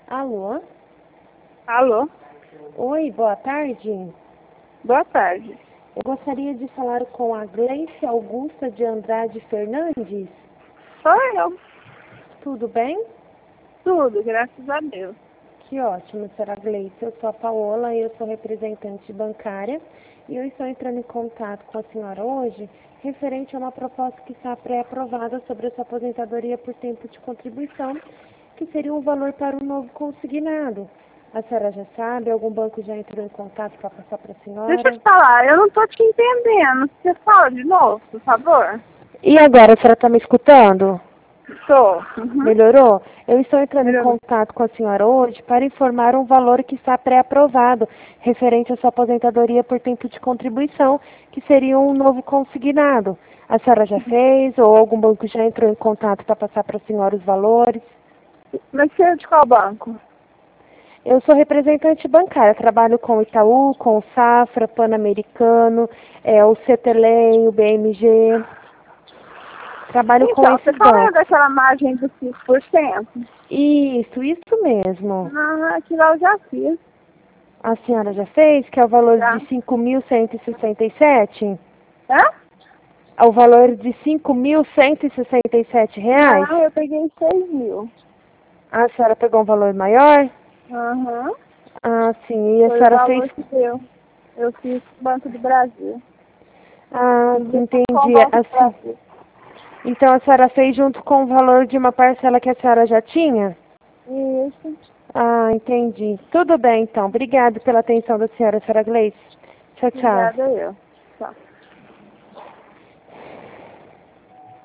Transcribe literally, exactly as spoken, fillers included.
Alô? Alô? Oi, boa tarde. Boa tarde. Eu gostaria de falar com a Gleice Augusta de Andrade Fernandes. Sou eu. Tudo bem? Tudo, graças a Deus. Que ótimo, senhora Gleice. Eu sou a Paola e eu sou representante bancária e eu estou entrando em contato com a senhora hoje referente a uma proposta que está pré-aprovada sobre a sua aposentadoria por tempo de contribuição, que seria um valor para um novo consignado. A senhora já sabe? Algum banco já entrou em contato para passar para a senhora? Deixa eu te falar, eu não tô te entendendo. Você fala de novo, por favor? E agora, a senhora está me escutando? Tô. Uhum. Melhorou? Eu estou entrando Melhorou. em contato com a senhora hoje para informar um valor que está pré-aprovado, referente à sua aposentadoria por tempo de contribuição, que seria um novo consignado. A senhora já fez ou algum banco já entrou em contato para passar para a senhora os valores? Mas você é de qual banco? Eu sou representante bancária, trabalho com o Itaú, com o Safra, Pan-Americano, é, o Cetelem, o B M G. Trabalho com Então, você esses falou bancos. daquela margem de cinco por cento? Isso, isso mesmo. Ah, aquilo eu já fiz. A senhora já fez, que é o valor Já. de cinco mil cento e sessenta e sete? Hã? É o valor de cinco mil cento e sessenta e sete reais? Não, eu peguei seis mil. A senhora pegou um valor maior? Aham. Ah, sim. E a Foi o senhora fez... valor que deu. Eu fiz Banco do Brasil. Ah, Com o entendi. Banco do Assim, Brasil. então a senhora fez junto com o valor de uma parcela que a senhora já tinha? Isso. Ah, entendi. Tudo bem, então. Obrigada pela atenção da senhora, senhora Gleice. Tchau, tchau. Obrigada eu. Tchau.